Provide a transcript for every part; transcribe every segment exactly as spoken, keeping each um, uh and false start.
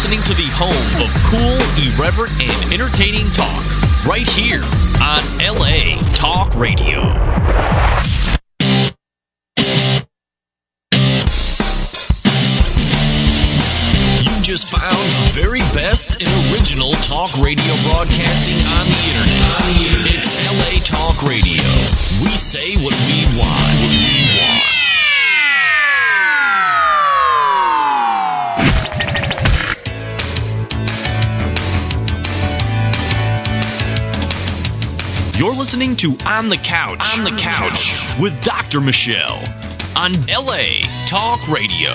listening to the home of cool, irreverent, and entertaining talk, right here on L A Talk Radio. You just found the very best and original talk radio broadcasting on the internet. On the internet. It's L A Talk Radio. We say what we want. What we want. You're listening to On the Couch, On the Couch with Doctor Michelle on L A Talk Radio.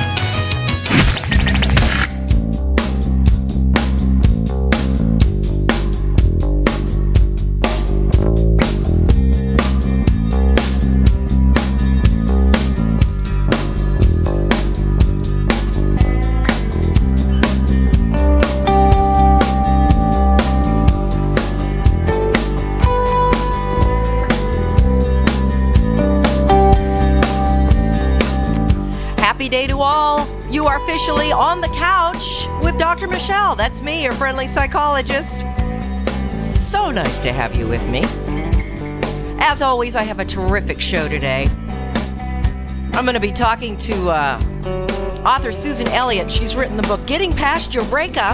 Day to all. You are officially on the couch with Doctor Michelle. That's me, your friendly psychologist. So nice to have you with me. As always, I have a terrific show today. I'm going to be talking to uh, author Susan Elliott. She's written the book Getting Past Your Breakup,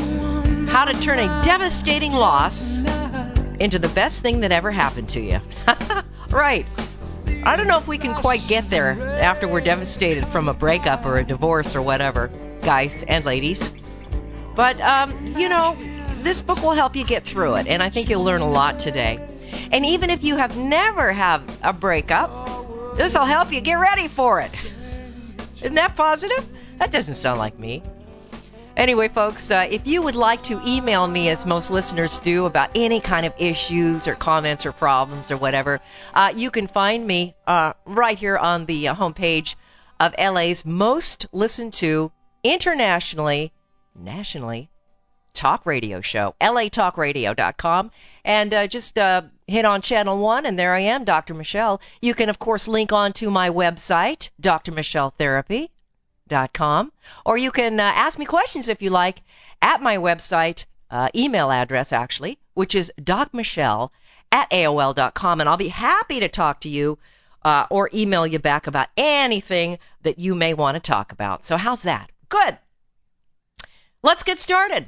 How to Turn a Devastating Loss into the Best Thing That Ever Happened to You. Right. I don't know if we can quite get there after we're devastated from a breakup or a divorce or whatever, guys and ladies. But, um, you know, this book will help you get through it, and I think you'll learn a lot today. And even if you have never had a breakup, this will help you get ready for it. Isn't that positive? That doesn't sound like me. Anyway, folks, uh, if you would like to email me, as most listeners do, about any kind of issues or comments or problems or whatever, uh, you can find me uh, right here on the uh, homepage of L A's most listened to internationally, nationally, talk radio show, L A talk radio dot com. And uh, just uh, hit on channel one, and there I am, Doctor Michelle. You can, of course, link on to my website, Dr Michelle Therapy. Dot com, or you can uh, ask me questions if you like at my website, uh, email address actually, which is docmichelle at A O L dot com, and I'll be happy to talk to you uh, or email you back about anything that you may want to talk about. So how's that? Good. Let's get started.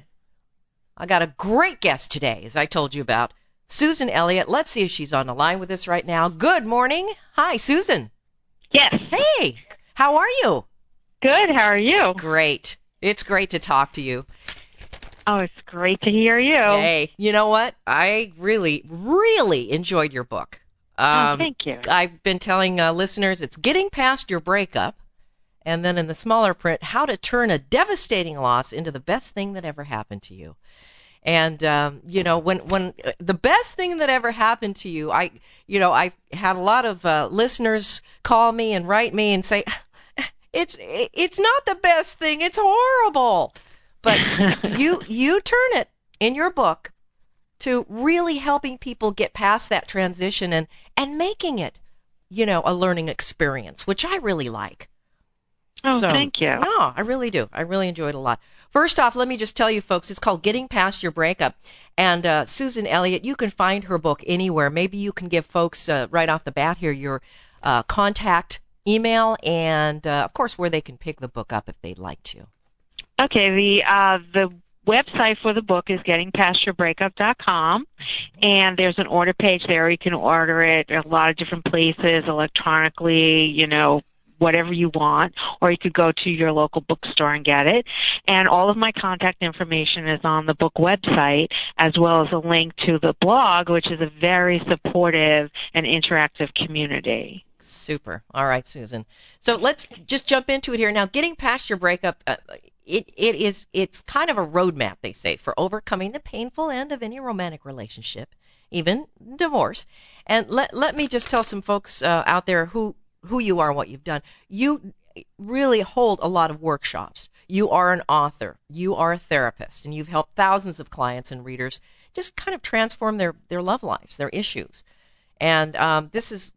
I got a great guest today, as I told you about, Susan Elliott. Let's see if she's on the line with us right now. Good morning. Hi, Susan. Yes. Hey, how are you? Good. How are you? Great. It's great to talk to you. Oh, it's great to hear you. Hey, you know what? I really, really enjoyed your book. Um, oh, thank you. I've been telling uh, listeners it's Getting Past Your Breakup, and then in the smaller print, How to Turn a Devastating Loss into the Best Thing That Ever Happened to You. And, um, you know, when, when uh, the best thing that ever happened to you, I, you know, I've had a lot of uh, listeners call me and write me and say, It's it's not the best thing. It's horrible. But you you turn it in your book to really helping people get past that transition and, and making it, you know, a learning experience, which I really like. Oh, so, thank you. No, I really do. I really enjoyed it a lot. First off, let me just tell you, folks, it's called Getting Past Your Breakup. And uh, Susan Elliott, you can find her book anywhere. Maybe you can give folks uh, right off the bat here your uh, contact email, and uh, of course where they can pick the book up if they'd like to. Okay, the uh, the website for the book is getting past your breakup dot com, and there's an order page there. You can order it a lot of different places, electronically, you know, whatever you want, or you could go to your local bookstore and get it. And all of my contact information is on the book website, as well as a link to the blog, which is a very supportive and interactive community. Super. All right, Susan. So let's just jump into it here. Now, Getting Past Your Breakup, uh, it, it is, it's kind of a roadmap, they say, for overcoming the painful end of any romantic relationship, even divorce. And let, let me just tell some folks uh, out there who, who you are and what you've done. You really hold a lot of workshops. You are an author. You are a therapist, and you've helped thousands of clients and readers just kind of transform their, their love lives, their issues. And um, this is...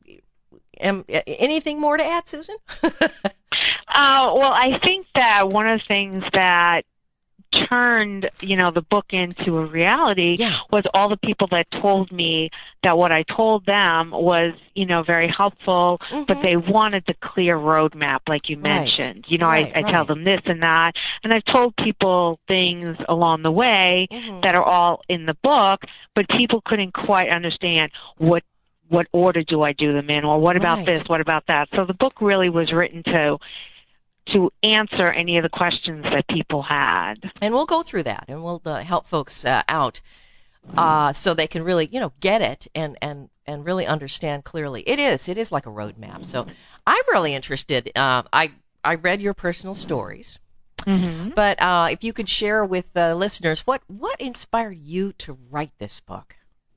Um, anything more to add, Susan? uh, well, I think that one of the things that turned, you know, the book into a reality Yeah. was all the people that told me that what I told them was, you know, very helpful, Mm-hmm. but they wanted the clear roadmap, like you Right. mentioned. You know, Right, I, I tell right. them this and that, and I've told people things along the way Mm-hmm. that are all in the book, but people couldn't quite understand what what order do I do them in, or what about Right. this, what about that. So the book really was written to to answer any of the questions that people had. And we'll go through that, and we'll uh, help folks uh, out uh, so they can really, you know, get it and, and, and really understand clearly. It is. It is like a roadmap. So I'm really interested. Uh, I, I read your personal stories, Mm-hmm. but uh, if you could share with the listeners, what, what inspired you to write this book?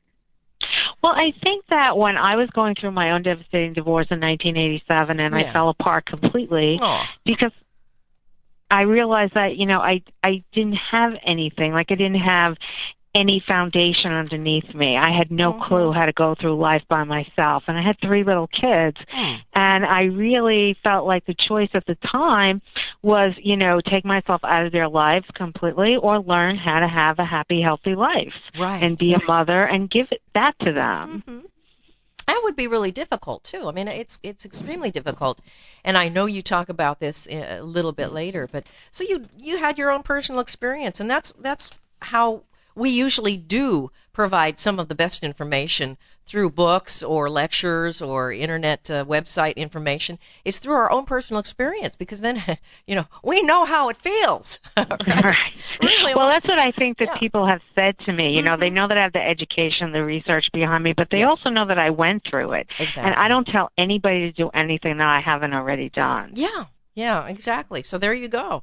Well, I think that when I was going through my own devastating divorce in nineteen eighty-seven and Yeah. I fell apart completely Aw. because I realized that, you know, I I didn't have anything. Like, I didn't have any foundation underneath me. I had no Mhm. clue how to go through life by myself. And I had three little kids. Mm. And I really felt like the choice at the time was, you know, take myself out of their lives completely or learn how to have a happy, healthy life. Right. And be a mother and give it that to them. Mm-hmm. That would be really difficult too. I mean, it's it's extremely difficult, and I know you talk about this a little bit later. But so you you had your own personal experience, and that's that's how we usually do provide some of the best information through books or lectures or internet uh, website information. It's through our own personal experience, because then, you know, we know how it feels. Right? Right. Really, Well, that's what I think that yeah. people have said to me. You know, Mhm. they know that I have the education, the research behind me, but they Yes. also know that I went through it. Exactly. And I don't tell anybody to do anything that I haven't already done. Yeah, yeah, exactly. So there you go.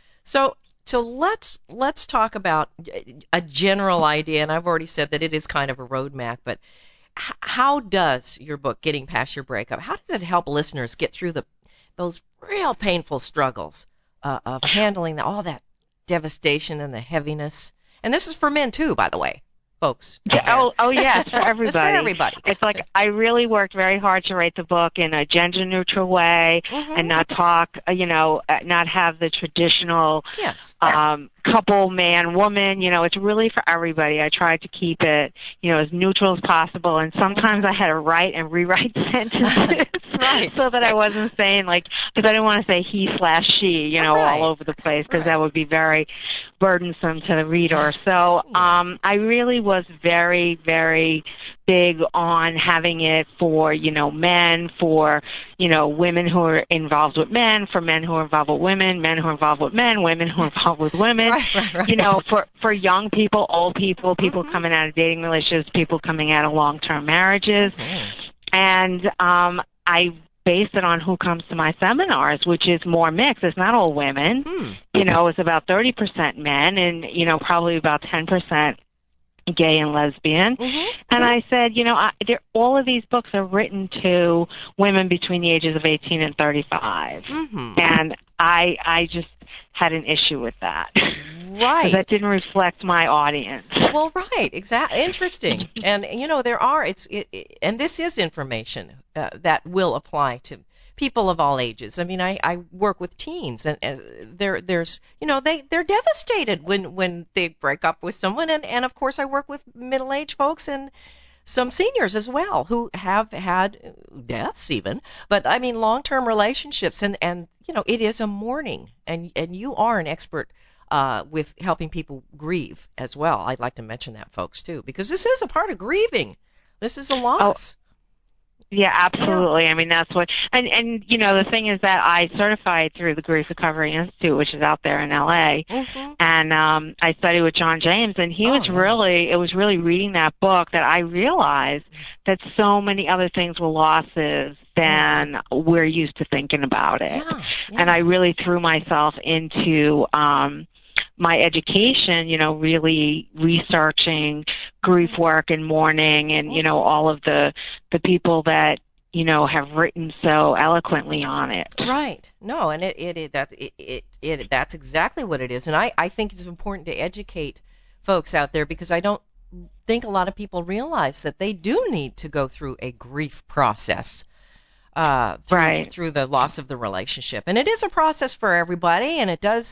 So so let's let's talk about a general idea, and I've already said that it is kind of a roadmap, but h- how does your book, Getting Past Your Breakup, how does it help listeners get through the those real painful struggles uh, of handling the, all that devastation and the heaviness? And this is for men too, by the way, folks. Yeah, oh, oh yes, for everybody. It's for everybody. It's like I really worked very hard to write the book in a gender-neutral way Mhm. and not talk, uh, you know, uh, not have the traditional Yes. um, couple, man, woman. You know, it's really for everybody. I tried to keep it, you know, as neutral as possible, and sometimes I had to write and rewrite sentences Right. so that I wasn't saying, like, because I didn't want to say he slash she, you know, Right. all over the place, because Right. that would be very burdensome to the reader. So um, I really was very, very big on having it for, you know, men, for, you know, women who are involved with men, for men who are involved with women, men who are involved with men, women who are involved with women, Right, right, right. you know, for, for young people, old people, people Mhm. coming out of dating relationships, people coming out of long-term marriages. Mhm. And um, I base it on who comes to my seminars, which is more mixed. It's not all women. Hmm. You know, it's about thirty percent men and, you know, probably about ten percent gay and lesbian. Mhm. And I said, you know, I, they're, all of these books are written to women between the ages of eighteen and thirty-five. Mhm. And I I just had an issue with that. Right. That didn't reflect my audience. Well, right, exactly. Interesting, and you know there are it's it, it, and this is information uh, that will apply to people of all ages. I mean, I, I work with teens, and, and there there's you know they they're devastated when when they break up with someone, and and of course I work with middle-aged folks and some seniors as well who have had deaths even, but I mean long-term relationships, and and you know it is a mourning, and and you are an expert uh, with helping people grieve as well. I'd like to mention that, folks, too, because this is a part of grieving. This is a loss. Yeah, absolutely. I mean, that's what, and, and, you know, the thing is that I certified through the Grief Recovery Institute, which is out there in L A, Mm-hmm. and um, I studied with John James, and he Oh, was yeah. really, it was really reading that book that I realized that so many other things were losses than we're used to thinking about it. Yeah, yeah. And I really threw myself into um, my education, you know, really researching grief work and mourning and, you know, all of the the people that, you know, have written so eloquently on it. Right. No, and it it, it that it, it it that's exactly what it is. And I I think it's important to educate folks out there, because I don't think a lot of people realize that they do need to go through a grief process. Uh, through, Right. through the loss of the relationship. And it is a process for everybody, and it does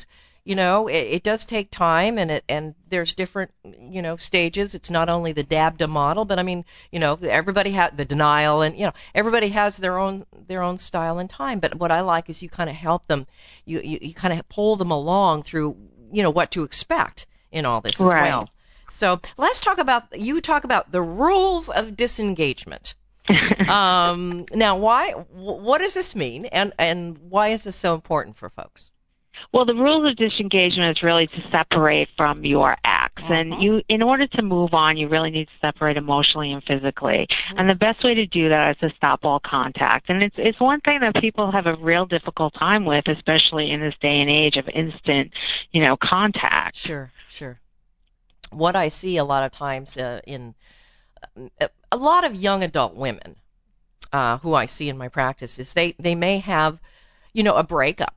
You know, it, it does take time, and it and there's different, you know, stages. It's not only the D A B D A model, but I mean, you know, everybody has the denial, and you know, everybody has their own their own style and time. But what I like is you kind of help them, you you, you kind of pull them along through, you know, what to expect in all this as Right. well. So let's talk about you talk about the rules of disengagement. um, now, why? What does this mean, and and why is this so important for folks? Well, the rules of disengagement is really to separate from your ex. Uh-huh. And you, in order to move on, you really need to separate emotionally and physically. Mm-hmm. And the best way to do that is to stop all contact. And it's it's one thing that people have a real difficult time with, especially in this day and age of instant, you know, contact. Sure, sure. What I see a lot of times uh, in uh, a lot of young adult women uh, who I see in my practice is they, they may have, you know, a breakup.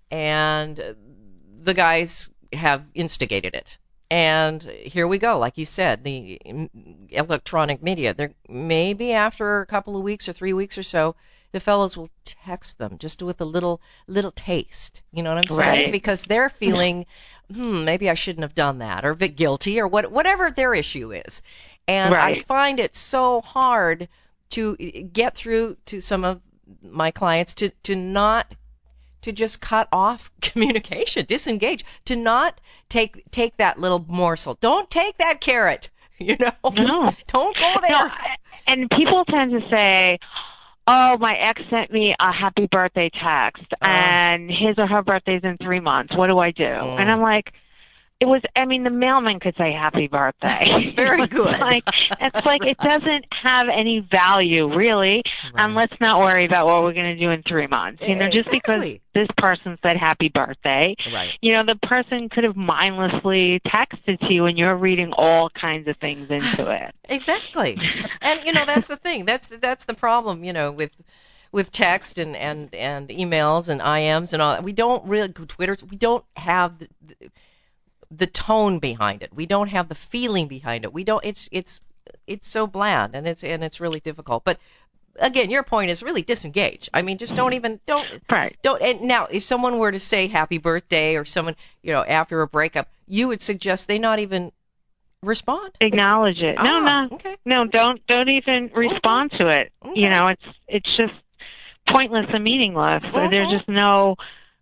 And the guys have instigated it. And here we go, like you said, the electronic media. They're, maybe after a couple of weeks or three weeks or so, the fellows will text them just with a little little taste. You know what I'm saying? Right. Because they're feeling, hmm, maybe I shouldn't have done that, or a bit guilty, or what, whatever their issue is. And right. I find it so hard to get through to some of my clients to, to not to just cut off communication, disengage, to not take take that little morsel. Don't take that carrot, you know. No. Don't go there. No, and people tend to say, oh, my ex sent me a happy birthday text, uh, and his or her birthday's in three months. What do I do? Mm. And I'm like, it was, I mean, the mailman could say happy birthday. Very good. It's like, it's like it doesn't have any value, really, right. And let's not worry about what we're going to do in three months. You know, exactly. Just because this person said happy birthday, right. You know, the person could have mindlessly texted to you, and you're reading all kinds of things into it. Exactly. And, you know, that's the thing. That's the, that's the problem, you know, with with text and, and, and emails and I Ms and all that. We don't really, Twitters, we don't have the, the the tone behind it. We don't have the feeling behind it. We don't. It's it's it's so bland, and it's and it's really difficult. But again, your point is really disengage. I mean, just don't even don't right. don't. And now, if someone were to say happy birthday, or someone, you know, after a breakup, you would suggest they not even respond, acknowledge it. Ah, no, no, okay. no. Don't don't even respond okay. to it. Okay. You know, it's it's just pointless and meaningless. Mm-hmm. There's just no.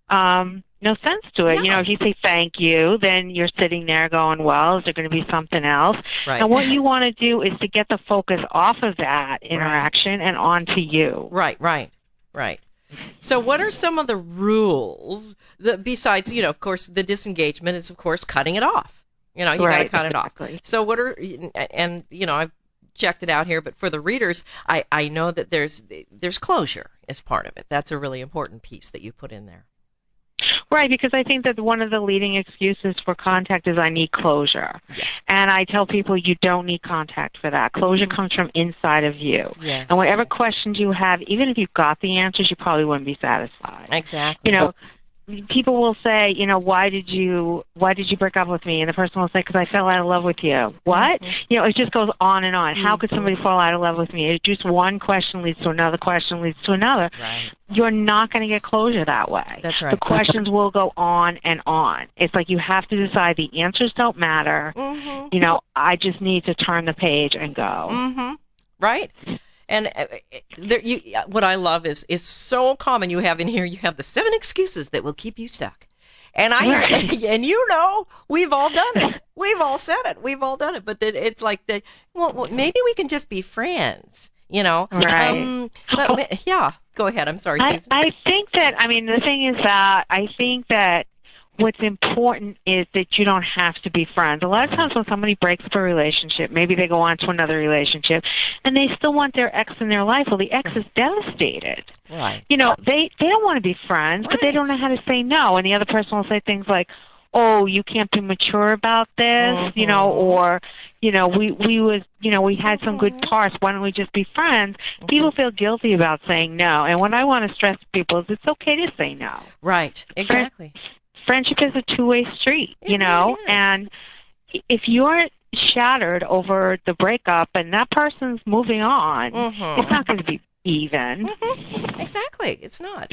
Um, No sense to it. Yeah. You know, if you say thank you, then you're sitting there going, well, is there going to be something else? Right. And what you want to do is to get the focus off of that interaction right. and onto you. Right, right, right. So what are some of the rules that, besides, you know, of course, the disengagement is, of course, cutting it off. You know, you right, got to cut exactly. it off. So what are, and, you know, I've checked it out here, but for the readers, I, I know that there's there's closure as part of it. That's a really important piece that you put in there. Right, because I think that one of the leading excuses for contact is I need closure. Yes. And I tell people you don't need contact for that. Closure mm-hmm. comes from inside of you. Yes. And whatever questions you have, even if you got the answers, you probably wouldn't be satisfied. Exactly. You know, people will say, you know, why did you why did you break up with me? And the person will say, because I fell out of love with you. What? Mm-hmm. You know, it just goes on and on. Mm-hmm. How could somebody fall out of love with me? It just one question leads to another question leads to another. Right. You're not going to get closure that way. That's right. The questions will go on and on. It's like you have to decide the answers don't matter. Mm-hmm. You know, I just need to turn the page and go. Mm-hmm. Right. And uh, there, you, what I love is is so common. You have in here, you have the seven excuses that will keep you stuck. And I right. and you know, we've all done it. We've all said it. We've all done it. But then it's like the well, maybe we can just be friends. You know. Right. Um, but, yeah. Go ahead. I'm sorry, Susan. I, I think that. I mean, the thing is that I think that. What's important is that you don't have to be friends. A lot of times when somebody breaks up a relationship, maybe they go on to another relationship, and they still want their ex in their life. Well, the ex is devastated. Right. You know, they, they don't want to be friends, right. but they don't know how to say no. And the other person will say things like, oh, you can't be mature about this, mm-hmm. you know, or, you know, we, we was, you know, we had some good parts. Why don't we just be friends? Mm-hmm. People feel guilty about saying no. And what I want to stress to people is it's okay to say no. Right. Exactly. Friends, Friendship is a two-way street, you it know, really and if you're shattered over the breakup and that person's moving on, mm-hmm. it's not going to be even. Mm-hmm. Exactly. It's not.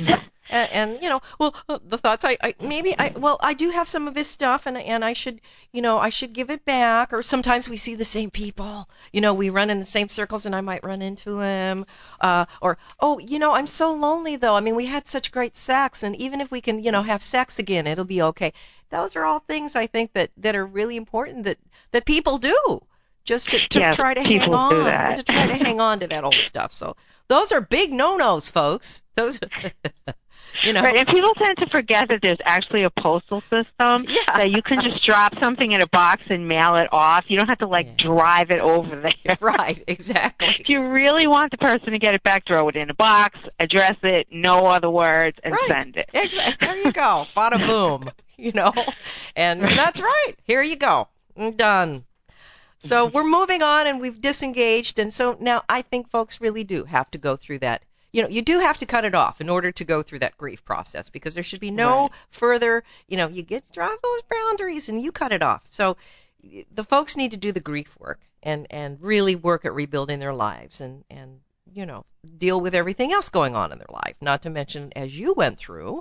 And, and you know, well, uh, the thoughts I, I maybe I well I do have some of his stuff, and and I should you know I should give it back. Or sometimes we see the same people, you know, we run in the same circles, and I might run into him. Uh, or oh, you know, I'm so lonely though. I mean, we had such great sex, and even if we can you know have sex again, it'll be okay. Those are all things I think that that are really important that that people do. Just to, to yeah, try to hang people on, do that. to try to hang on to that old stuff. So those are big no-nos, folks. Those, you know. Right, and people tend to forget that there's actually a postal system Yeah. that you can just drop something in a box and mail it off. You don't have to like Yeah. drive it over there. Right, exactly. If you really want the person to get it back, throw it in a box, address it, no other words, and Right. send it. Exactly. There you go. Bada boom. You know, and that's right. Here you go. Done. So we're moving on, and we've disengaged, and so now I think folks really do have to go through that. You know, you do have to cut it off in order to go through that grief process, because there should be no Right. further, you know, you get draw those boundaries and you cut it off. So the folks need to do the grief work and, and really work at rebuilding their lives and, and, you know, deal with everything else going on in their life, not to mention, as you went through,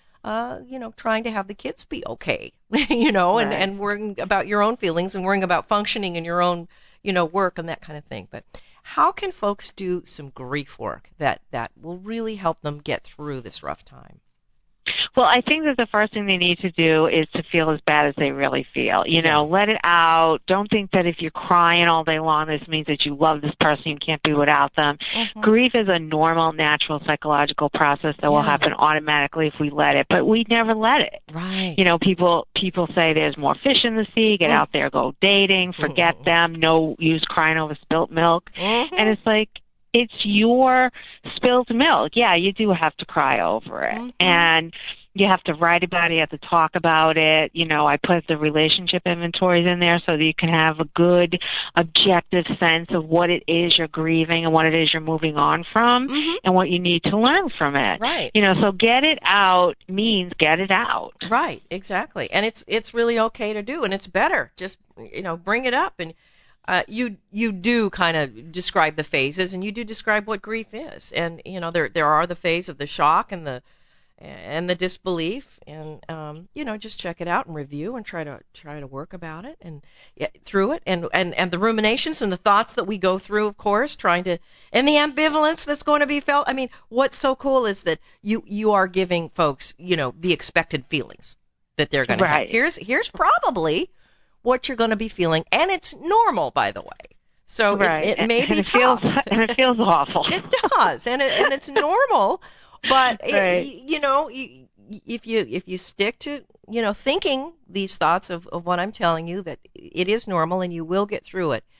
uh, you know, trying to have the kids be okay, you know, and, Right. and worrying about your own feelings and worrying about functioning in your own, you know, work and that kind of thing. But how can folks do some grief work that, that will really help them get through this rough time? Well, I think that the first thing they need to do is to feel as bad as they really feel. You know, let it out. Don't think that if you're crying all day long, this means that you love this person, you can't be without them. Mhm. Grief is a normal, natural, psychological process that will Yeah. happen automatically if we let it, but we never let it. Right. You know, people people say there's more fish in the sea, get Mm. out there, go dating, forget Mm. them, no use crying over spilt milk. Mhm. And it's like, it's your spilled milk. Yeah, you do have to cry over it. Mhm. And you have to write about it, you have to talk about it. You know, I put the relationship inventories in there so that you can have a good objective sense of what it is you're grieving and what it is you're moving on from Mhm. and what you need to learn from it. Right. You know, so get it out means get it out. Right, exactly. And it's it's really okay to do, and it's better. Just, you know, bring it up. And uh, you you do kind of describe the phases, and you do describe what grief is. And, you know, there there are the phase of the shock and the and the disbelief, and um, you know, just check it out and review and try to try to work about it and yeah, through it, and, and and the ruminations and the thoughts that we go through, of course, trying to, and the ambivalence that's going to be felt. I mean, what's so cool is that you you are giving folks, you know, the expected feelings that they're going to Right. have. Here's here's probably what you're going to be feeling, and it's normal, by the way. So Right. it, it may and be it tough. feels and it feels awful. It does, and it, and it's normal. But it, Right. y- you know, y- y- if you if you stick to, you know, thinking these thoughts of, of what I'm telling you, that it is normal and you will get through it,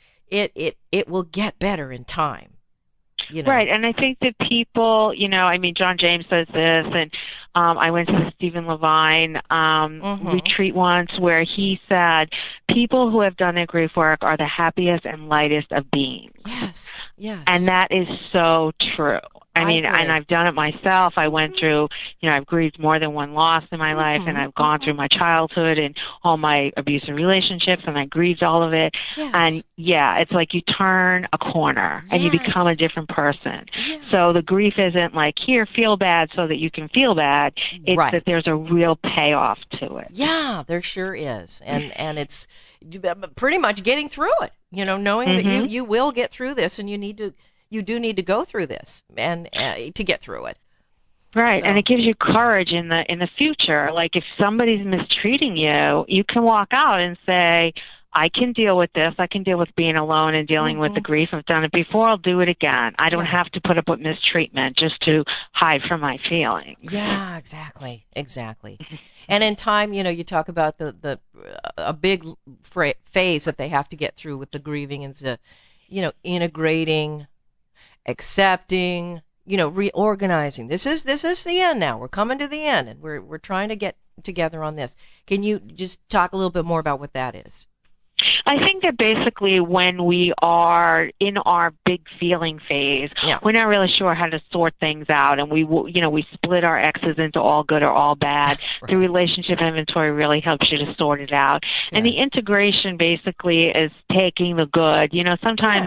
it it it will get better in time. You know? Right, and I think that people, you know, I mean, John James says this, and um, I went to the Stephen Levine um, Mhm. retreat once where he said, people who have done their grief work are the happiest and lightest of beings. Yes. Yes. And that is so true. I I mean, agree. and I've done it myself. I went through, you know, I've grieved more than one loss in my life, and Mhm, I've gone mhm. through my childhood and all my abusive relationships, and I grieved all of it. Yes. And yeah, it's like you turn a corner and you Yes. become a different person. Yeah. So the grief isn't like, here, feel bad so that you can feel bad. It's Right. that there's a real payoff to it. Yeah, there sure is, and and it's pretty much getting through it. You know, knowing that you Mhm. you will get through this, and you need to you do need to go through this, and uh, to get through it. Right, So- and it gives you courage in the in the future. Like if somebody's mistreating you, you can walk out and say, I can deal with this. I can deal with being alone and dealing with the Mhm. grief. I've done it before. I'll do it again. I don't Yeah. have to put up with mistreatment just to hide from my feelings. Yeah, exactly, exactly. And in time, you know, you talk about the the uh, a big fra- phase that they have to get through with the grieving is, the, you know, integrating, accepting, you know, reorganizing. This is this is the end now. We're coming to the end, and we're we're trying to get together on this. Can you just talk a little bit more about what that is? I think that basically when we are in our big feeling phase, Yeah. we're not really sure how to sort things out, and we, will- you know, we split our exes into all good or all bad. Right. The relationship inventory really helps you to sort it out. And Yeah. the integration basically is taking the good. You know, sometimes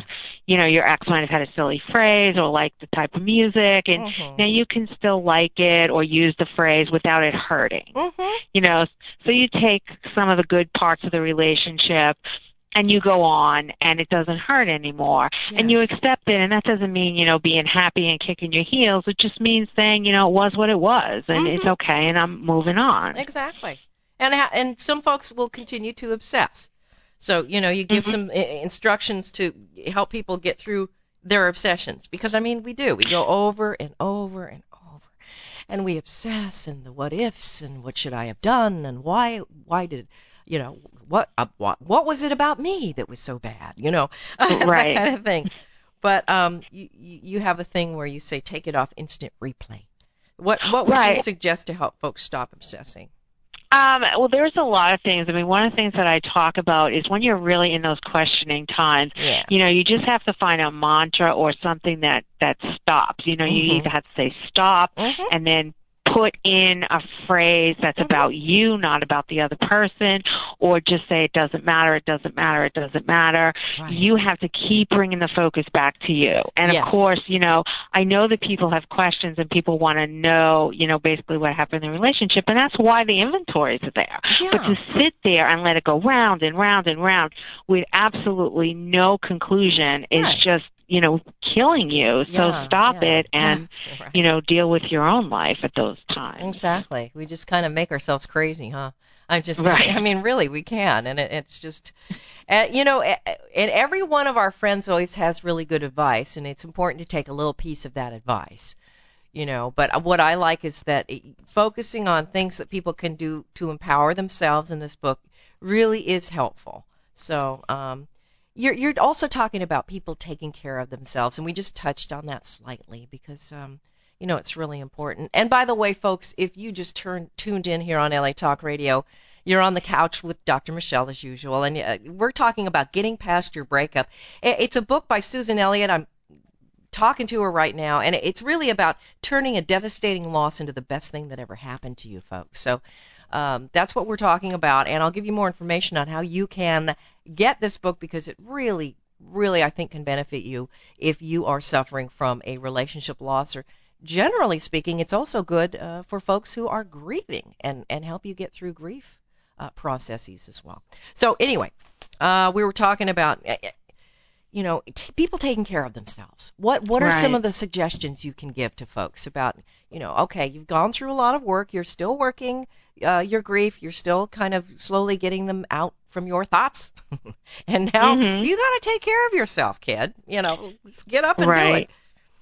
you know, your ex might have had a silly phrase or liked the type of music, and Mm-hmm. now you can still like it or use the phrase without it hurting. Mm-hmm. You know, so you take some of the good parts of the relationship and you go on, and it doesn't hurt anymore. Yes. And you accept it, and that doesn't mean, you know, being happy and kicking your heels. It just means saying, you know, it was what it was, and Mm-hmm. it's okay, and I'm moving on. Exactly. And ha- and some folks will continue to obsess. So, you know, you give Mm-hmm. some I- instructions to help people get through their obsessions. Because, I mean, we do. We go over and over and over. And we obsess, and the what ifs, and what should I have done, and why why did, you know, what uh, what, what was it about me that was so bad, you know, that Right. kind of thing. But um, you, you you have a thing where you say take it off instant replay. What what would you Right. suggest to help folks stop obsessing? Um, well, there's a lot of things. I mean, one of the things that I talk about is when you're really in those questioning times, Yeah. you know, you just have to find a mantra or something that, that stops. You know, you Mhm. either have to say stop Mhm. and then put in a phrase that's Mhm. about you, not about the other person, or just say it doesn't matter, it doesn't matter, it doesn't matter. Right. You have to keep bringing the focus back to you. And Yes. of course, you know, I know that people have questions and people want to know, you know, basically what happened in the relationship, and that's why the inventories are there. Yeah. But to sit there and let it go round and round and round with absolutely no conclusion is Right. just, you know, killing you. So Yeah, stop yeah, it and, yeah, right. you know, deal with your own life at those times. Exactly. We just kind of make ourselves crazy, huh? I'm just, Right. I mean, really, we can, and it, it's just, uh, you know, uh, and every one of our friends always has really good advice, and it's important to take a little piece of that advice, you know. But what I like is that it, focusing on things that people can do to empower themselves in this book really is helpful. So, um, you're you're also talking about people taking care of themselves, and we just touched on that slightly because, um, you know, it's really important. And by the way, folks, if you just turned tuned in here on L A Talk Radio, you're on the couch with Doctor Michelle as usual, and uh, we're talking about getting past your breakup. It's a book by Susan Elliott. I'm talking to her right now, and it's really about turning a devastating loss into the best thing that ever happened to you, folks. So um, that's what we're talking about, and I'll give you more information on how you can get this book because it really, really, I think, can benefit you if you are suffering from a relationship loss, or generally speaking, it's also good uh, for folks who are grieving and, and help you get through grief uh, processes as well. So anyway, uh, we were talking about, uh, you know, t- people taking care of themselves. What what are some Right. of the suggestions you can give to folks about, you know, okay, you've gone through a lot of work, you're still working uh, your grief, you're still kind of slowly getting them out from your thoughts, and now Mhm. you got to take care of yourself, kid. You know, just get up and do Right. it.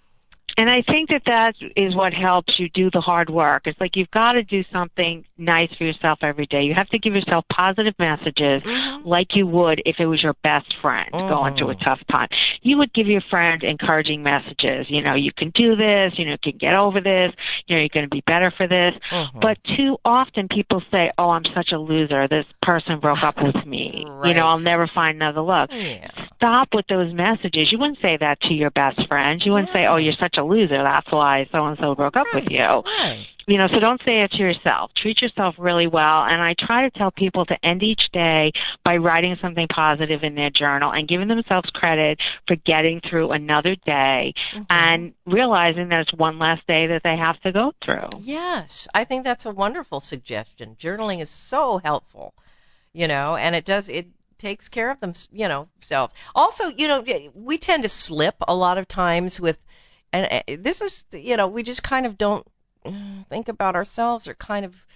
And I think that that is what helps you do the hard work. It's like you've got to do something nice for yourself every day. You have to give yourself positive messages Mhm. like you would if it was your best friend Mhm. going through a tough time. You would give your friend encouraging messages. You know, you can do this. You know, you can get over this. You know, you're going to be better for this. Mhm. But too often people say, oh, I'm such a loser. This person broke up with me. Right. You know, I'll never find another love. Yeah. Stop with those messages. You wouldn't say that to your best friend. You wouldn't say, Yeah. oh, you're such a loser. That's why so-and-so broke up with Right, you. right. You know, so don't say it to yourself. Treat yourself really well. And I try to tell people to end each day by writing something positive in their journal and giving themselves credit for getting through another day Mhm. and realizing that it's one less day that they have to go through. Yes, I think that's a wonderful suggestion. Journaling is so helpful, you know, and it does it takes care of them, you know, selves. Also, you know, we tend to slip a lot of times with, and uh, this is, you know, we just kind of don't mm, think about ourselves or kind of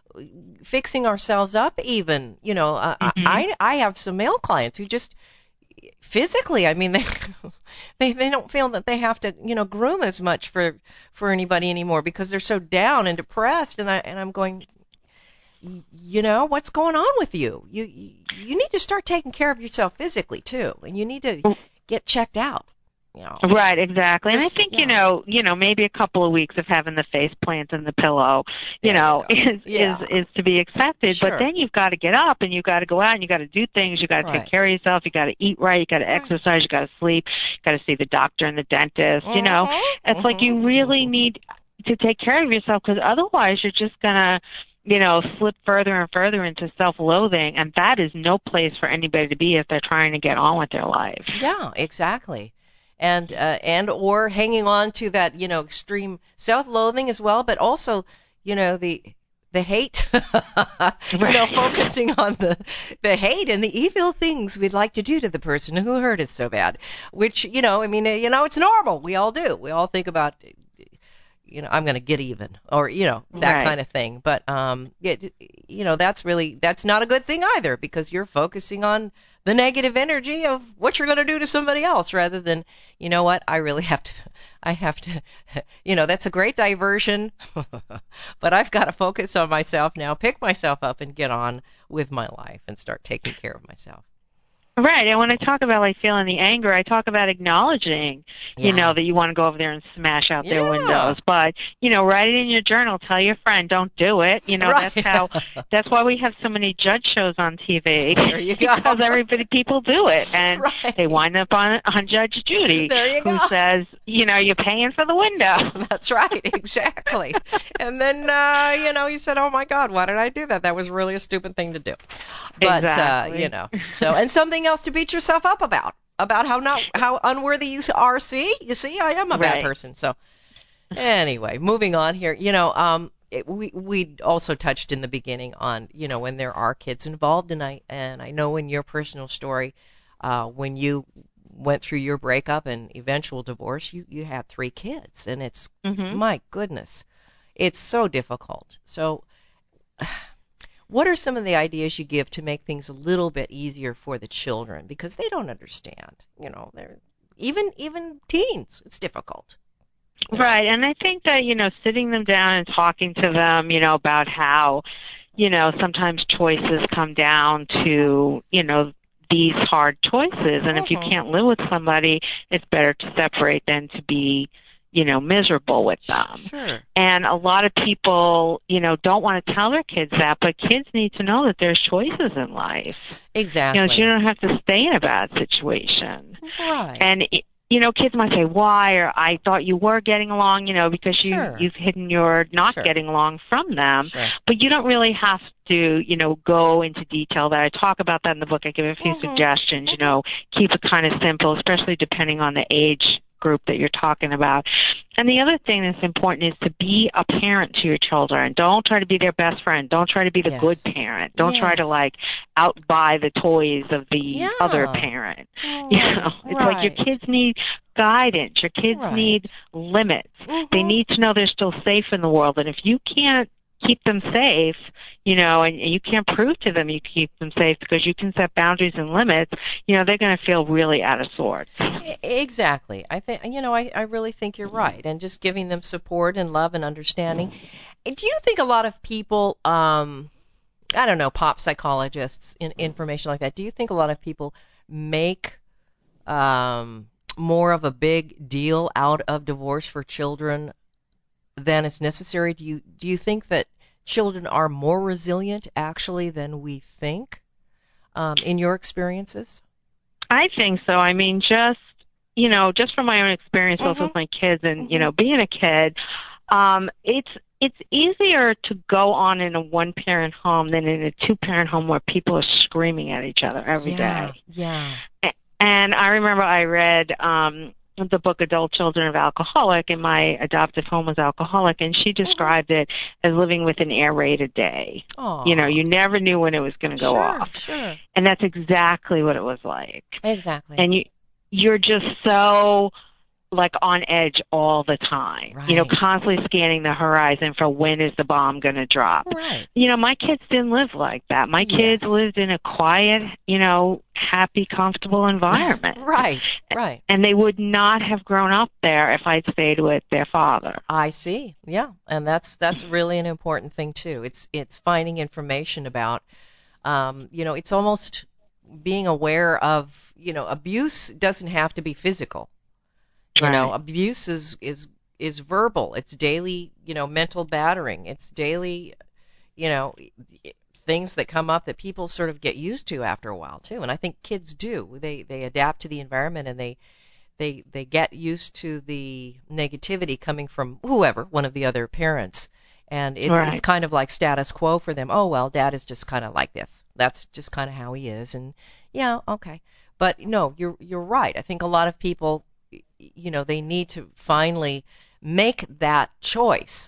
fixing ourselves up even, you know. Uh, Mhm. I I have some male clients who just physically, I mean, they, they they don't feel that they have to, you know, groom as much for for anybody anymore because they're so down and depressed. And I and I'm going, y- you know, what's going on with you? You you, you need to start taking care of yourself physically too, and you need to get checked out. You know. Right, exactly. And I Just- think, yeah. you know, you know, maybe a couple of weeks of having the face plant in the pillow, you There you know, go. is, Yeah. is is to be expected. Sure. But then you've got to get up and you've got to go out and you've got to do things. You've got to Right. take care of yourself. You've got to eat right. You've got to Right. exercise. You've got to sleep. You've got to see the doctor and the dentist. You know, Mhm. it's like you really need to take care of yourself because otherwise you're just going to, you know, slip further and further into self-loathing. And that is no place for anybody to be if they're trying to get on with their life. Yeah, exactly. and uh, and or hanging on to that, you know, extreme self-loathing as well, but also, you know, the the hate, you know, focusing on the the hate and the evil things we'd like to do to the person who hurt us so bad, which, you know, I mean, you know, it's normal. We all do. We all think about, you know, I'm going to get even, or, you know, that Right. kind of thing. But, um, it, you know, that's really, that's not a good thing either, because you're focusing on the negative energy of what you're going to do to somebody else, rather than, you know what, I really have to, I have to, you know, that's a great diversion, but I've got to focus on myself now, pick myself up and get on with my life and start taking care of myself. Right, and when I talk about like feeling the anger, I talk about acknowledging, Yeah. you know, that you want to go over there and smash out their Yeah. windows. But, you know, write it in your journal. Tell your friend, don't do it. You know, Right. that's how. That's why we have so many judge shows on T V. There you go. Because everybody, people do it, and Right. they wind up on on Judge Judy, There you who go. says, you know, you're paying for the window. That's right, exactly. And then, uh, you know, you said, oh, my God, why did I do that? That was really a stupid thing to do. But, Exactly. uh, you know, so, and something else to beat yourself up about, about how not, how unworthy you are. See, you see, I am a bad Right. person. So anyway, moving on here, you know, um, it, we, we also touched in the beginning on, you know, when there are kids involved, and I, and I know in your personal story, uh, when you went through your breakup and eventual divorce, you, you had three kids, and it's, Mhm. my goodness, it's so difficult. So what are some of the ideas you give to make things a little bit easier for the children? Because they don't understand, you know, they're even, even teens, it's difficult. Right, and I think that, you know, sitting them down and talking to them, you know, about how, you know, sometimes choices come down to, you know, these hard choices, and if you Mhm. can't live with somebody, it's better to separate than to be, you know, miserable with them. Sure. And a lot of people, you know, don't want to tell their kids that, but kids need to know that there's choices in life. Exactly. You know, you don't have to stay in a bad situation. Right. And, it- you know, kids might say, why, or I thought you were getting along, you know, because you, Sure. you've hidden your not Sure. getting along from them. Sure. But you don't really have to, you know, go into detail that. I talk about that in the book. I give a few Mhm. suggestions, you know, keep it kind of simple, especially depending on the age group that you're talking about. And the other thing that's important is to be a parent to your children. Don't try to be their best friend. Don't try to be the Yes. good parent. Don't try to, Yes. like, outbuy the toys of the Yeah. other parent. Oh, You know, it's like your right. kids need guidance. Your kids Right. need limits. Mhm. They need to know they're still safe in the world. And if you can't keep them safe, you know, and you can't prove to them you keep them safe because you can set boundaries and limits, you know, they're going to feel really out of sorts. E- Exactly. I think, you know, I, I really think you're right. And just giving them support and love and understanding. Do you think a lot of people, um, I don't know, pop psychologists, in, information like that, do you think a lot of people make um, more of a big deal out of divorce for children than is necessary? Do you do you think that children are more resilient actually than we think, um, in your experiences? I think so. I mean, just, you know, just from my own experience both Mhm. with my kids and, you know, being a kid, um, it's it's easier to go on in a one-parent home than in a two-parent home where people are screaming at each other every yeah, day. Yeah. And I remember I read um, the book Adult Children of Alcoholic, and my adoptive home was alcoholic, and she described it as living with an air raid a day. Aw. You know, you never knew when it was going to go sure, off. Sure. And that's exactly what it was like. Exactly. And you, you're just so, like, on edge all the time. You know, Right. constantly scanning the horizon for when is the bomb going to drop. Right. You know, my kids didn't live like that. My kids Yes. lived in a quiet, you know, happy, comfortable environment. Right. Right. And they would not have grown up there if I'd stayed with their father. I see. Yeah, and that's that's really an important thing too. It's it's finding information about, um, you know, it's almost being aware of, you know, abuse doesn't have to be physical. You know, Right. abuse is is is verbal. It's daily, you know, mental battering. It's daily, you know, things that come up that people sort of get used to after a while too. And I think kids do. They they adapt to the environment, and they they they get used to the negativity coming from whoever, one of the other parents. And it's Right. it's kind of like status quo for them. Oh well, dad is just kind of like this. That's just kind of how he is. And yeah, okay. But no, you're you're right. I think a lot of people, you know, they need to finally make that choice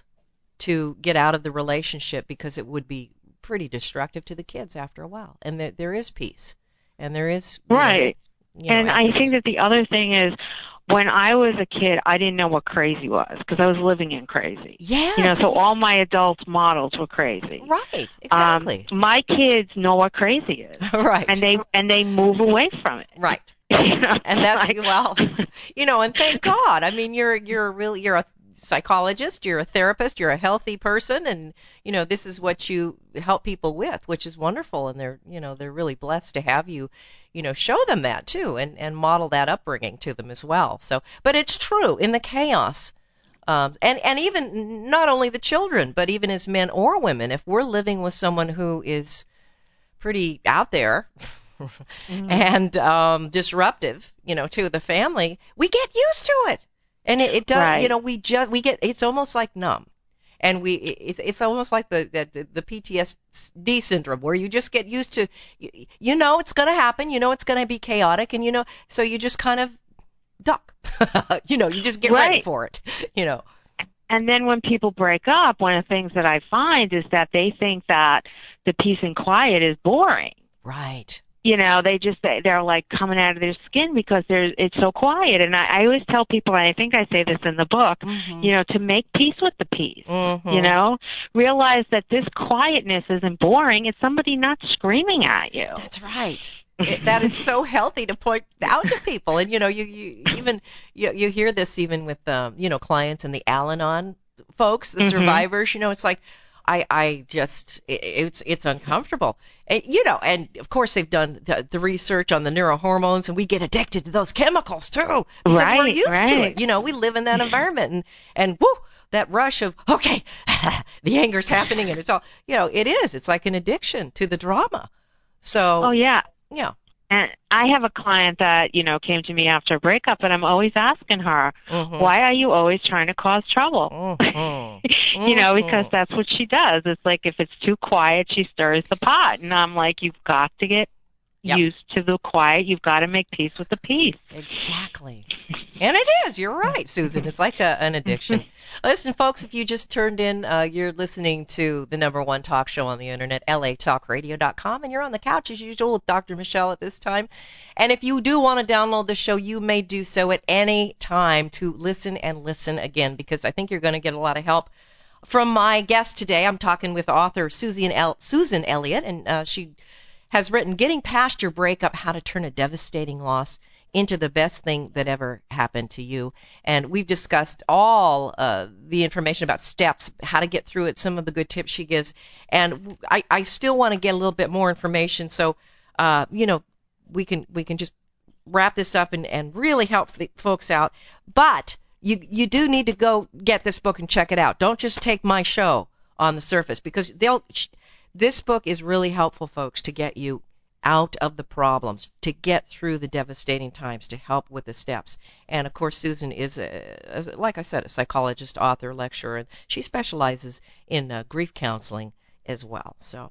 to get out of the relationship, because it would be pretty destructive to the kids after a while. And there, there is peace, and there is right. You know, and I think that the other thing is, when I was a kid, I didn't know what crazy was, because I was living in crazy. Yes. You know, so all my adult models were crazy. Right. Exactly. Um, my kids know what crazy is. Right. And they and they move away from it. Right. You know, and that's like, well, you know, and thank God. I mean, you're you're really you're a psychologist, you're a therapist, you're a healthy person, and you know, this is what you help people with, which is wonderful, and they're, you know, they're really blessed to have you, you know, show them that too, and and model that upbringing to them as well. So, but it's true, in the chaos, um, and and even not only the children, but even as men or women, if we're living with someone who is pretty out there mm-hmm. and um, disruptive, you know, to the family, we get used to it. And it, it does, right. you know, we just, we get, it's almost like numb. And we, it's, it's almost like the, the, the P T S D syndrome, where you just get used to, you, you know, it's going to happen, you know, it's going to be chaotic, and you know, so you just kind of duck, you know, you just get right. ready for it, you know. And then when people break up, one of the things that I find is that they think that the peace and quiet is boring. Right. You know, they just, they're like coming out of their skin because they're, it's so quiet. And I, I always tell people, and I think I say this in the book, mm-hmm. you know, to make peace with the peace, mm-hmm. you know, realize that this quietness isn't boring. It's somebody not screaming at you. That's right. It, that is so healthy to point out to people. And, you know, you, you even, you, you hear this even with, um, you know, clients and the Al-Anon folks, the mm-hmm. survivors, you know, it's like, I, I just, it, it's, it's uncomfortable. And, you know, and of course they've done the, the research on the neurohormones, and we get addicted to those chemicals too, because right, we're used right. to it. You know, we live in that environment, and, and whoo, that rush of, okay, the anger's happening, and it's all, you know, it is. It's like an addiction to the drama. So. Oh, yeah. Yeah. And I have a client that, you know, came to me after a breakup, and I'm always asking her, mm-hmm. why are you always trying to cause trouble? Mm-hmm. you know, because that's what she does. It's like if it's too quiet, she stirs the pot. And I'm like, you've got to get yep. used to the quiet. You've got to make peace with the peace. Exactly. And it is. You're right, Susan. It's like a, an addiction. Listen, folks, if you just turned in, uh, you're listening to the number one talk show on the internet, L A talk radio dot com, and you're on the couch as usual with Doctor Michelle at this time. And if you do want to download the show, you may do so at any time to listen and listen again, because I think you're going to get a lot of help from my guest today. I'm talking with author Susan El- Susan Elliott, and uh, she has written Getting Past Your Breakup, How to Turn a Devastating Loss into the Best Thing That Ever Happened to You. And we've discussed all uh, the information about steps, how to get through it, some of the good tips she gives. And I, I still want to get a little bit more information, so, uh, you know, we can we can just wrap this up and, and really help the folks out. But you you do need to go get this book and check it out. Don't just take my show on the surface, because they'll this book is really helpful, folks, to get you out of the problems, to get through the devastating times, to help with the steps. And, of course, Susan is, a, like I said, a psychologist, author, lecturer, and she specializes in uh, grief counseling as well. So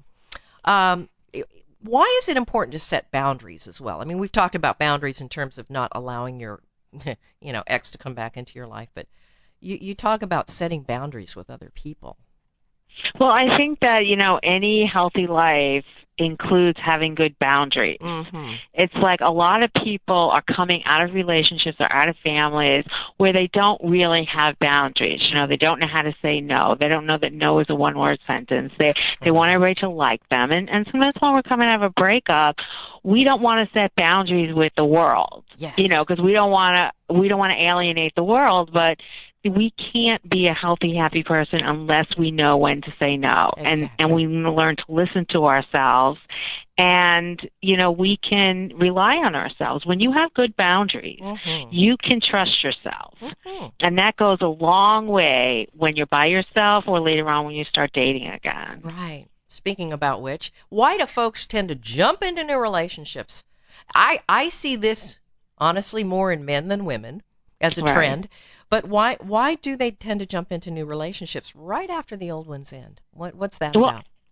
um, why is it important to set boundaries as well? I mean, we've talked about boundaries in terms of not allowing your, you know, ex to come back into your life, but you, you talk about setting boundaries with other people. Well, I think that, you know, any healthy life includes having good boundaries. Mm-hmm. It's like a lot of people are coming out of relationships or out of families where they don't really have boundaries. You know, they don't know how to say no. They don't know that no is a one-word sentence. They they want everybody to like them. And, and sometimes when we're coming out of a breakup, we don't want to set boundaries with the world. Yes. You know, because we don't want to we don't want to alienate the world, but we can't be a healthy, happy person unless we know when to say no. Exactly. And, and we learn to listen to ourselves. And, you know, we can rely on ourselves. When you have good boundaries, mm-hmm. you can trust yourself. Mm-hmm. And that goes a long way when you're by yourself or later on when you start dating again. Right. Speaking about which, why do folks tend to jump into new relationships? I, I see this, honestly, more in men than women as a right. trend. But why why do they tend to jump into new relationships right after the old ones end? What What's that well, about?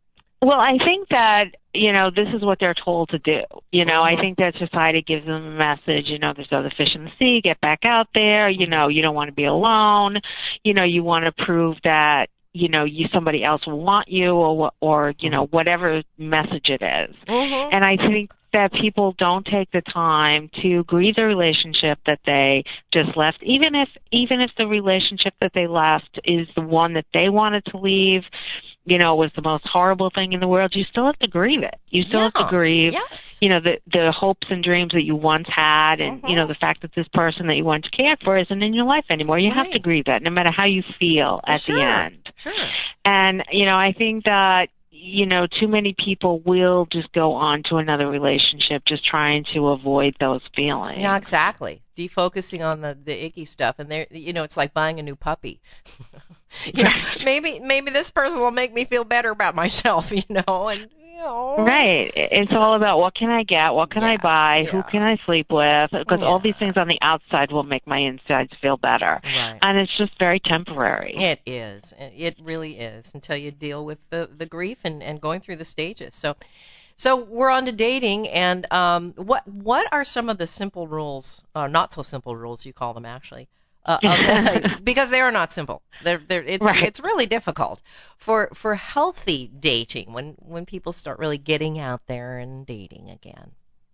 Well, I think that, you know, this is what they're told to do. You know, Mm-hmm. I think that society gives them a message, you know, there's other fish in the sea, get back out there, you know, you don't want to be alone, you know, you want to prove that, you know, you somebody else will want you or, or you know, whatever message it is. Mm-hmm. And I think that people don't take the time to grieve the relationship that they just left, even if, even if the relationship that they left is the one that they wanted to leave, you know, was the most horrible thing in the world, you still have to grieve it. You still Yeah. have to grieve, Yes. you know, the the hopes and dreams that you once had, and, Mhm. you know, the fact that this person that you once cared for isn't in your life anymore. You have to Right. grieve that, no matter how you feel at Sure. the end. Sure. And, you know, I think that, you know, too many people will just go on to another relationship just trying to avoid those feelings. Yeah, exactly. Defocusing on the, the icky stuff, and there, you know, it's like buying a new puppy. you know, maybe maybe this person will make me feel better about myself. You know, and you know. Right. It's all about what can I get, what can Yeah, I buy, yeah. who can I sleep with, because all Yeah. these things on the outside will make my insides feel better. Right. And it's just very temporary. It is. It really is until you deal with the, the grief and, and going through the stages. So, so we're on to dating, and um, what what are some of the simple rules, or not so simple rules you call them actually, uh, of, because they are not simple. They're they're it's Right. it's really difficult for for healthy dating when when people start really getting out there and dating again.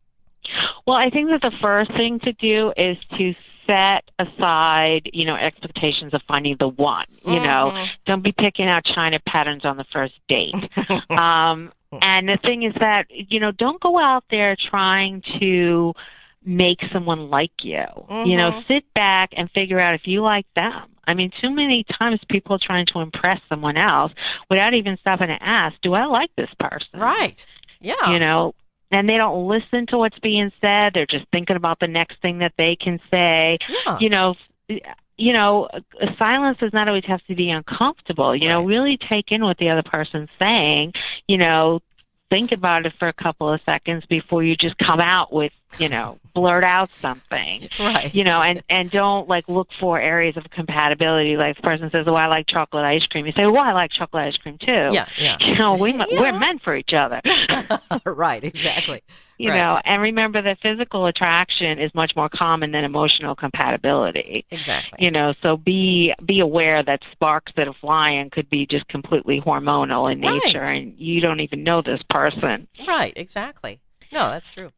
Well, I think that the first thing to do is to set aside, you know, expectations of finding the one. You know, Mhm. don't be picking out China patterns on the first date. um, and the thing is that, you know, don't go out there trying to make someone like you. You know, Mhm. sit back and figure out if you like them. I mean, too many times people are trying to impress someone else without even stopping to ask, do I like this person? Right. Yeah. You know, and they don't listen to what's being said. They're just thinking about the next thing that they can say. Yeah. You know, you know, silence does not always have to be uncomfortable. You know, Right. really take in what the other person's saying. You know, think about it for a couple of seconds before you just come out with, you know, blurt out something. Right. You know, and and don't like look for areas of compatibility. Like the person says, "Oh, I like chocolate ice cream." You say, "Well, I like chocolate ice cream too." Yeah. Yeah. You know, we Yeah. we're meant for each other. Right. Exactly. You Right. know, and remember that physical attraction is much more common than emotional compatibility. Exactly. You know, so be be aware that sparks that are flying could be just completely hormonal in Right. nature, and you don't even know this person. Right, exactly. No, that's true.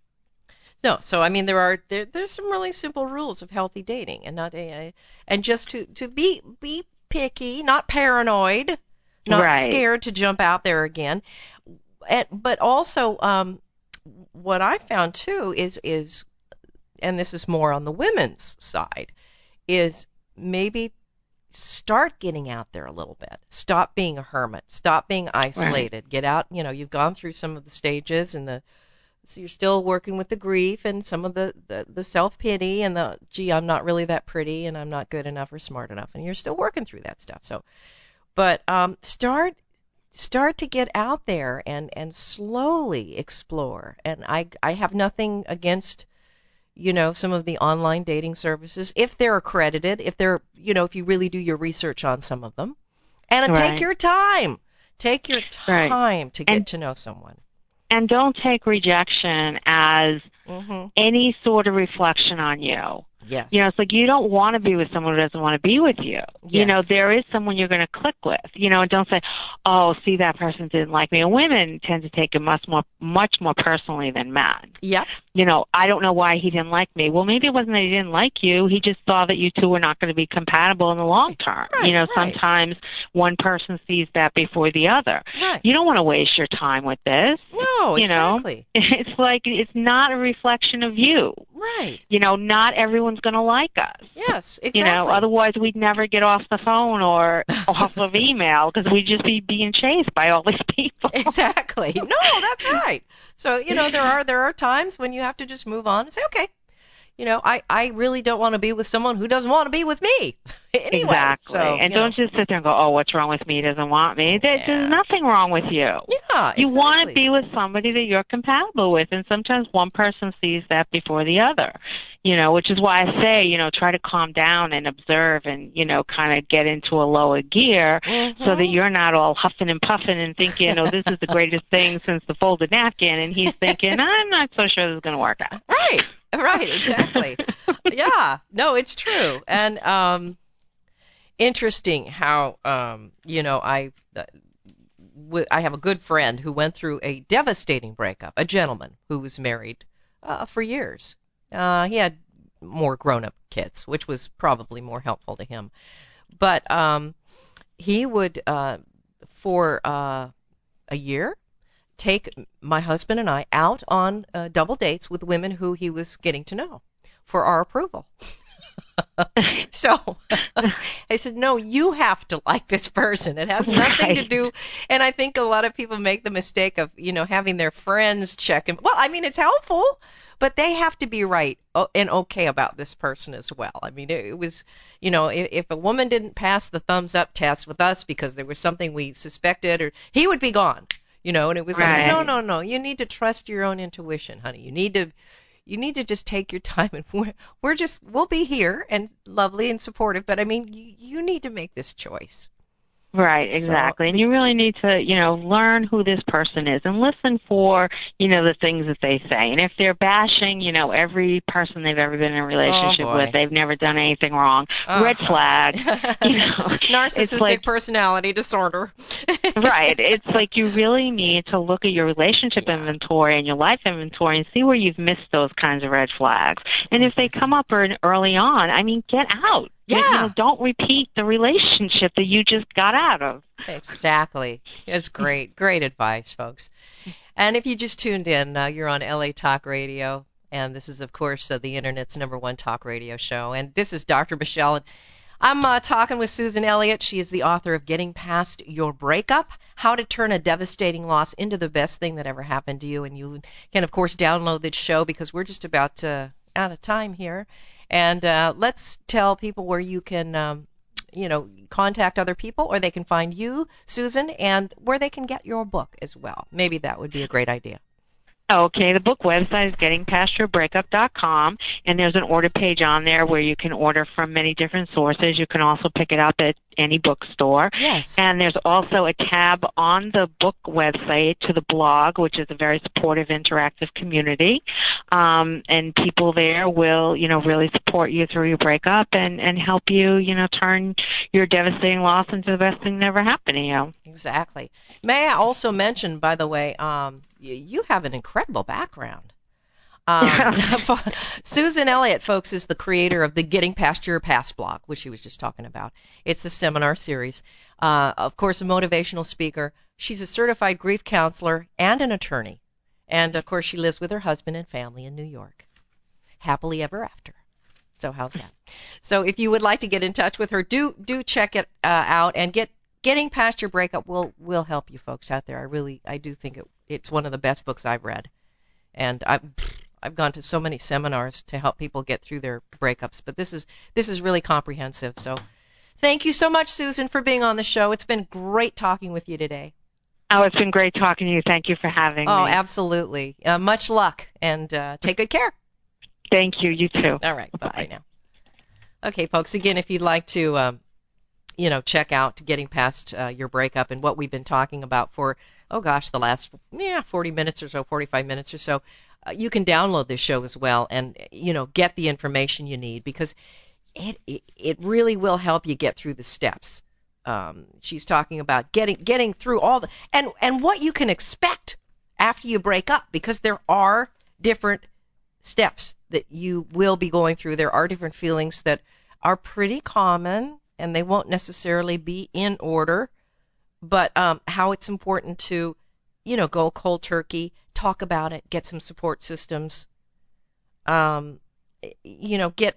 No, so I mean there are there, there's some really simple rules of healthy dating, and not a and just to to be be picky, not paranoid, not Right. scared to jump out there again. And, but also um, what I found too is is and this is more on the women's side, is maybe start getting out there a little bit. Stop being a hermit. Stop being isolated. Get out, you know, you've gone through some of the stages and the so you're still working with the grief and some of the, the, the self-pity and the, gee, I'm not really that pretty and I'm not good enough or smart enough. And you're still working through that stuff. So, but um, start start to get out there and, and slowly explore. And I, I have nothing against, you know, some of the online dating services, if they're accredited, if they're, you know, if you really do your research on some of them. And Right. take your time. Take your Right. time to get And- to know someone. And don't take rejection as Mm-hmm. any sort of reflection on you. Yes. You know, it's like you don't want to be with someone who doesn't want to be with you. You know, Yes. there is someone you're going to click with. You know, and don't say, "Oh, see, that person didn't like me." And women tend to take it much more, much more personally than men. Yep. You know, I don't know why he didn't like me. Well, maybe it wasn't that he didn't like you. He just saw that you two were not going to be compatible in the long term. Right, you know, right. sometimes one person sees that before the other. Right. You don't want to waste your time with this. No, you know, exactly. It's like it's not a reflection of you. Right. You know, not everyone's going to like us. Yes, exactly. You know, otherwise we'd never get off the phone or off of email because we'd just be being chased by all these people. Exactly. No, that's right. So, you know, there are there are times when you have to just move on and say, okay, you know, I, I really don't want to be with someone who doesn't want to be with me. Anyway, exactly. so, and you don't know. just sit there and go, oh, what's wrong with me? He doesn't want me. There, Yeah. There's nothing wrong with you. Yeah, You exactly. want to be with somebody that you're compatible with, and sometimes one person sees that before the other, you know, which is why I say, you know, try to calm down and observe and, you know, kind of get into a lower gear Mm-hmm. so that you're not all huffing and puffing and thinking, oh, this is the greatest thing since the folded napkin, and he's thinking, I'm not so sure this is going to work out. Right, right, exactly. Yeah, no, it's true. And um, interesting how, um, you know, I, uh, w- I have a good friend who went through a devastating breakup, a gentleman who was married uh, for years. Uh, he had more grown-up kids, which was probably more helpful to him. But um, he would, uh, for uh, a year, take my husband and I out on uh, double dates with women who he was getting to know for our approval. So I said, no, you have to like this person. It has nothing Right. to do. And I think a lot of people make the mistake of, you know, having their friends check him. Well, I mean, it's helpful, but they have to be right and okay about this person as well. I mean, it, it was, you know, if, if a woman didn't pass the thumbs up test with us because there was something we suspected, or he would be gone, you know, and it was Right. like, no, no, no, you need to trust your own intuition, honey. You need to, you need to just take your time, and we're, we're just, we'll be here and lovely and supportive, but I mean, you, you need to make this choice. Right, exactly. So, and you really need to, you know, learn who this person is and listen for, you know, the things that they say. And if they're bashing, you know, every person they've ever been in a relationship Oh, boy. with, they've never done anything wrong. Uh-huh. Red flag. You know, narcissistic it's like, personality disorder. right. It's like you really need to look at your relationship Yeah. inventory and your life inventory and see where you've missed those kinds of red flags. And if they come up early on, I mean, get out. You- Yeah. You know, don't repeat the relationship that you just got out of. Exactly. It's great. Great advice, folks. And if you just tuned in, uh, you're on L A Talk Radio, and this is, of course, uh, the Internet's number one talk radio show. And this is Doctor Michelle. And I'm uh, talking with Susan Elliott. She is the author of Getting Past Your Breakup, How to Turn a Devastating Loss into the Best Thing That Ever Happened to You. And you can, of course, download this show because we're just about uh, out of time here. And uh, let's tell people where you can, um, you know, contact other people, or they can find you, Susan, and where they can get your book as well. Maybe that would be a great idea. Okay, the book website is getting past your breakup dot com, and there's an order page on there where you can order from many different sources. You can also pick it up at any bookstore. Yes. And there's also a tab on the book website to the blog, which is a very supportive, interactive community. Um, and people there will, you know, really support you through your breakup and, and help you, you know, turn your devastating loss into the best thing that ever happened to you. Exactly. May I also mention, by the way, um, you, you have an incredible background. Um, Susan Elliott, folks, is the creator of the Getting Past Your Past blog, which she was just talking about. It's the seminar series. Uh, of course, a motivational speaker. She's a certified grief counselor and an attorney. And, of course, she lives with her husband and family in New York. Happily ever after. So how's that? So if you would like to get in touch with her, do do check it uh, out, and get Getting Past Your Breakup will will help you folks out there. I really, I do think it, it's one of the best books I've read. And I've, I've gone to so many seminars to help people get through their breakups, but this is this is really comprehensive. So thank you so much, Susan, for being on the show. It's been great talking with you today. Oh, it's been great talking to you. Thank you for having Oh, me. absolutely. Uh, much luck, and uh, take good care. Thank you. You too. All right. Bye-bye now. Okay, folks, again, if you'd like to, um, you know, check out Getting Past uh, Your Breakup and what we've been talking about for, oh gosh, the last, yeah, forty minutes or so, forty-five minutes or so, uh, you can download this show as well and, you know, get the information you need, because it, it, it really will help you get through the steps. Um, she's talking about getting getting through all the, and, and what you can expect after you break up, because there are different steps that you will be going through. There are different feelings that are pretty common, and they won't necessarily be in order, but um, how it's important to, you know, go cold turkey, talk about it, get some support systems, um, you know, get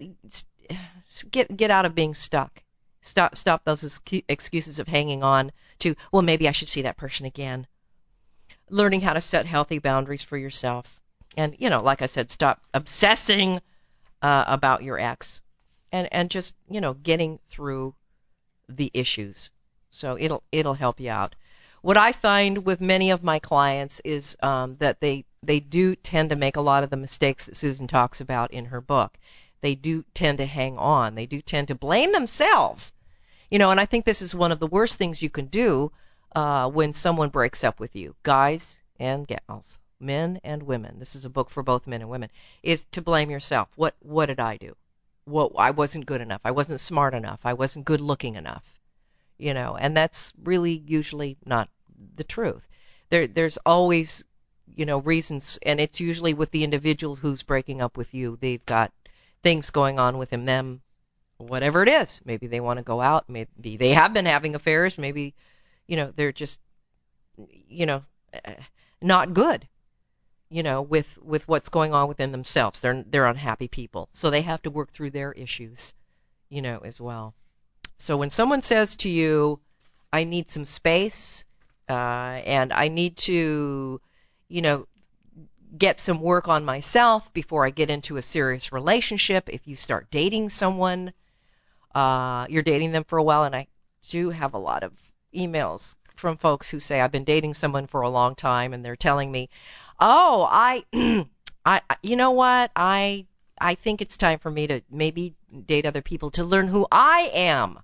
get get out of being stuck. Stop stop those excuses of hanging on to, well, maybe I should see that person again. Learning how to set healthy boundaries for yourself. And, you know, like I said, stop obsessing uh, about your ex, and and just, you know, getting through the issues. So it'll it'll help you out. What I find with many of my clients is um, that they they do tend to make a lot of the mistakes that Susan talks about in her book. They do tend to hang on. They do tend to blame themselves. You know, and I think this is one of the worst things you can do uh, when someone breaks up with you, guys and gals, men and women. This is a book for both men and women. Is to blame yourself. What what did I do? What I wasn't good enough. I wasn't smart enough. I wasn't good looking enough. You know, and that's really usually not the truth. There there's always, you know, reasons, and it's usually with the individual who's breaking up with you. They've got things going on within them, whatever it is. Maybe they want to go out. Maybe they have been having affairs. Maybe, you know, they're just, you know, not good, you know, with, with what's going on within themselves. They're they're unhappy people. So they have to work through their issues, you know, as well. So when someone says to you, I need some space, uh, and I need to, you know, get some work on myself before I get into a serious relationship. If you start dating someone, uh, you're dating them for a while, and I do have a lot of emails from folks who say, I've been dating someone for a long time, and they're telling me, oh, I, I, you know what, I, I think it's time for me to maybe date other people to learn who I am.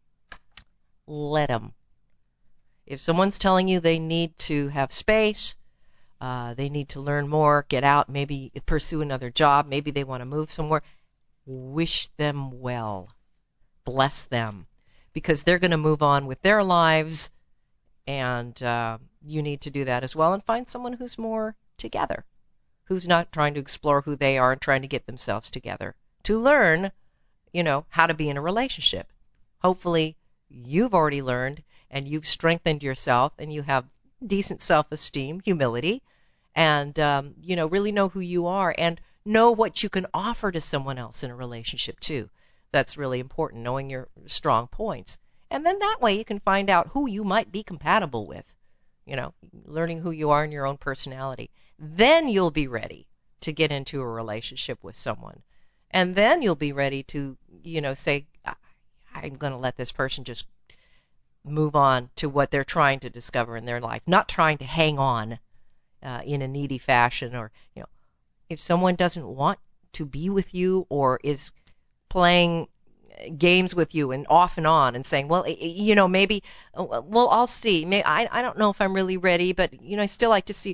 Let them. If someone's telling you they need to have space, uh, they need to learn more, get out, maybe pursue another job, maybe they want to move somewhere, wish them well. Bless them. Because they're going to move on with their lives, and uh, you need to do that as well, and find someone who's more together, who's not trying to explore who they are and trying to get themselves together, to learn, you know, how to be in a relationship. Hopefully you've already learned, and you've strengthened yourself, and you have decent self-esteem, humility, and, um, you know, really know who you are, and know what you can offer to someone else in a relationship, too. That's really important, knowing your strong points. And then that way you can find out who you might be compatible with, you know, learning who you are and your own personality. Then you'll be ready to get into a relationship with someone. And then you'll be ready to, you know, say, I'm going to let this person just move on to what they're trying to discover in their life, not trying to hang on uh, in a needy fashion. Or, you know, if someone doesn't want to be with you or is playing games with you and off and on and saying, well, you know, maybe, well, I'll see. Maybe, I I don't know if I'm really ready, but, you know, I still like to see.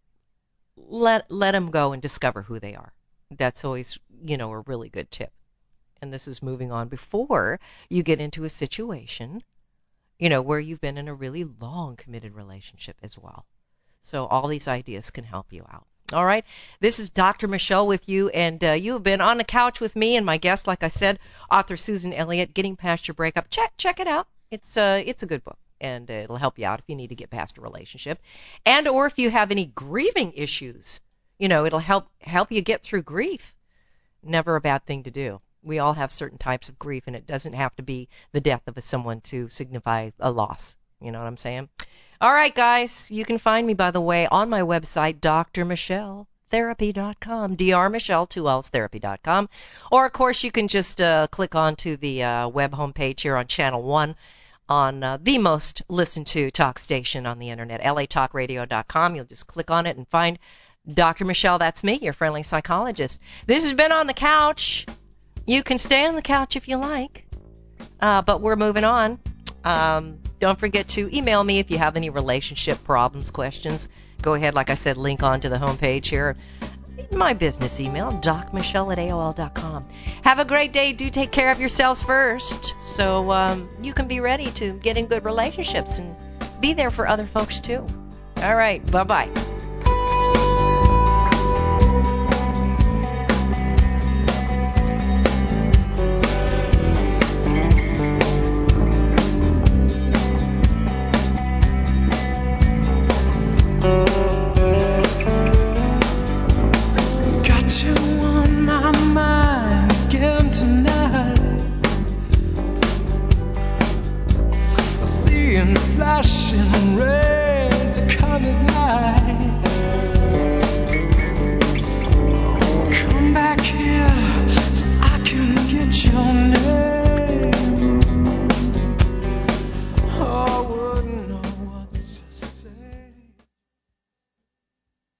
Let let them go and discover who they are. That's always, you know, a really good tip. And this is moving on before you get into a situation, you know, where you've been in a really long committed relationship as well. So all these ideas can help you out. All right. This is Doctor Michelle with you, and uh, you have been on the couch with me and my guest, like I said, author Susan Elliott, Getting Past Your Breakup. Check check it out. It's uh, it's a good book, and uh, it'll help you out if you need to get past a relationship, and or if you have any grieving issues. You know, it'll help help you get through grief. Never a bad thing to do. We all have certain types of grief, and it doesn't have to be the death of a someone to signify a loss. You know what I'm saying? All right, guys. You can find me, by the way, on my website, D R Michelle Therapy dot com, D R Michelle, two L's, Therapy dot com. Or, of course, you can just uh, click onto the uh, web homepage here on Channel one on uh, the most listened to talk station on the Internet, L A Talk Radio dot com. You'll just click on it and find Doctor Michelle. That's me, your friendly psychologist. This has been On the Couch. You can stay on the couch if you like, uh, but we're moving on. Um, don't forget to email me if you have any relationship problems, questions. Go ahead, like I said, link on to the homepage here. My business email, doc michelle at A O L dot com. Have a great day. Do take care of yourselves first so um, you can be ready to get in good relationships and be there for other folks too. All right. Bye-bye. Flashing red.